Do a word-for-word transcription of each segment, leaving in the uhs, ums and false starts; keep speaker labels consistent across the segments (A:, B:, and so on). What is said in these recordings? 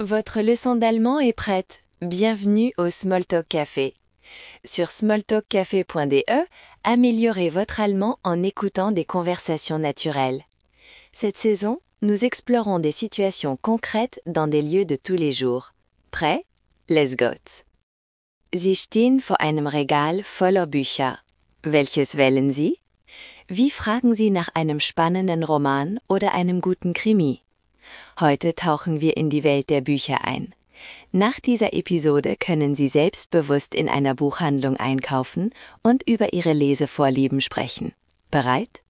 A: Votre leçon d'allemand est prête. Bienvenue au Smalltalk Café. Sur smalltalk café point d e, améliorez votre allemand en écoutant des conversations naturelles. Cette saison, nous explorons des situations concrètes dans des lieux de tous les jours. Prêt? Let's go! Sie stehen vor einem Regal voller Bücher. Welches wählen Sie? Wie fragen Sie nach einem spannenden Roman oder einem guten Krimi? Heute tauchen wir in die Welt der Bücher ein. Nach dieser Episode können Sie selbstbewusst in einer Buchhandlung einkaufen und über Ihre Lesevorlieben sprechen. Bereit?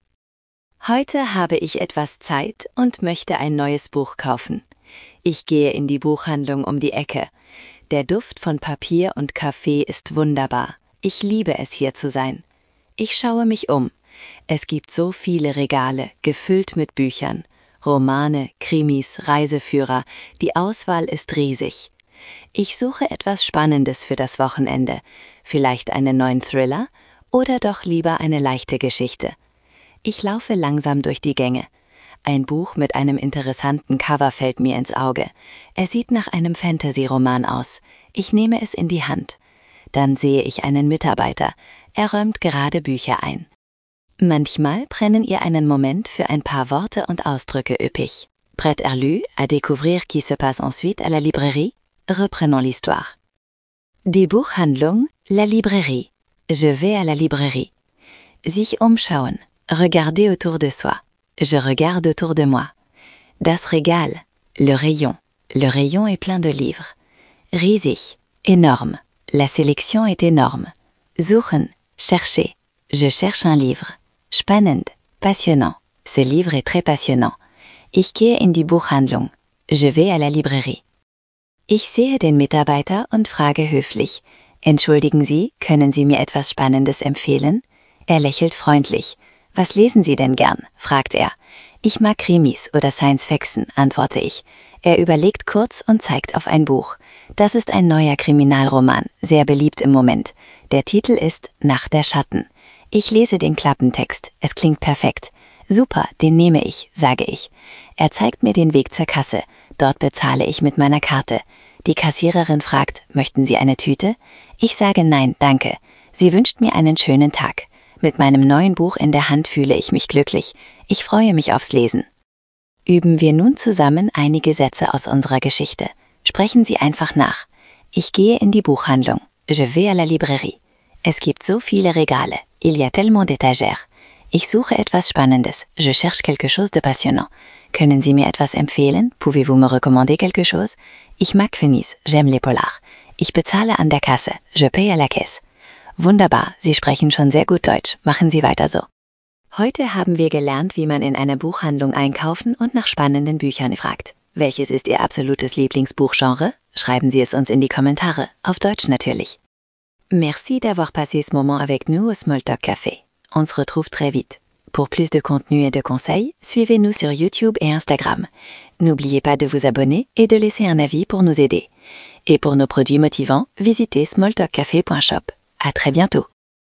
A: Heute habe ich etwas Zeit und möchte ein neues Buch kaufen. Ich gehe in die Buchhandlung um die Ecke. Der Duft von Papier und Kaffee ist wunderbar. Ich liebe es, hier zu sein. Ich schaue mich um. Es gibt so viele Regale, gefüllt mit Büchern. Romane, Krimis, Reiseführer, die Auswahl ist riesig. Ich suche etwas Spannendes für das Wochenende, vielleicht einen neuen Thriller oder doch lieber eine leichte Geschichte. Ich laufe langsam durch die Gänge. Ein Buch mit einem interessanten Cover fällt mir ins Auge. Es sieht nach einem Fantasy-Roman aus. Ich nehme es in die Hand. Dann sehe ich einen Mitarbeiter. Er räumt gerade Bücher ein. Manchmal brennen ihr einen Moment für ein paar Worte und Ausdrücke üppig. Prêt à lu, à découvrir qui se passe ensuite à la librairie? Reprenons l'histoire. Die Buchhandlung, la librairie. Je vais à la librairie. Sich umschauen. Regarder autour de soi. Je regarde autour de moi. Das Regal. Le rayon. Le rayon est plein de livres. Riesig. Énorme. La sélection est énorme. Suchen. Chercher. Je cherche un livre. Spannend, passionnant. Ce livre est très passionnant. Ich gehe in die Buchhandlung. Je vais à la librairie. Ich sehe den Mitarbeiter und frage höflich: Entschuldigen Sie, können Sie mir etwas Spannendes empfehlen? Er lächelt freundlich. Was lesen Sie denn gern? Fragt er. Ich mag Krimis oder Science Fiction, antworte ich. Er überlegt kurz und zeigt auf ein Buch. Das ist ein neuer Kriminalroman, sehr beliebt im Moment. Der Titel ist Nacht der Schatten. Ich lese den Klappentext. Es klingt perfekt. Super, den nehme ich, sage ich. Er zeigt mir den Weg zur Kasse. Dort bezahle ich mit meiner Karte. Die Kassiererin fragt, möchten Sie eine Tüte? Ich sage nein, danke. Sie wünscht mir einen schönen Tag. Mit meinem neuen Buch in der Hand fühle ich mich glücklich. Ich freue mich aufs Lesen. Üben wir nun zusammen einige Sätze aus unserer Geschichte. Sprechen Sie einfach nach. Ich gehe in die Buchhandlung. Je vais à la librairie. Es gibt so viele Regale. Il y a tellement d'étagères. Ich suche etwas Spannendes. Je cherche quelque chose de passionnant. Können Sie mir etwas empfehlen? Pouvez-vous me recommander quelque chose? Ich mag Krimis. J'aime les polars. Ich bezahle an der Kasse. Je paye à la caisse. Wunderbar, Sie sprechen schon sehr gut Deutsch. Machen Sie weiter so. Heute haben wir gelernt, wie man in einer Buchhandlung einkaufen und nach spannenden Büchern fragt. Welches ist Ihr absolutes Lieblingsbuchgenre? Schreiben Sie es uns in die Kommentare. Auf Deutsch natürlich. Merci d'avoir passé ce moment avec nous au Smalltalk Café. On se retrouve très vite. Pour plus de contenu et de conseils, suivez-nous sur YouTube et Instagram. N'oubliez pas de vous abonner et de laisser un avis pour nous aider. Et pour nos produits motivants, visitez smalltalk café point shop. À très bientôt.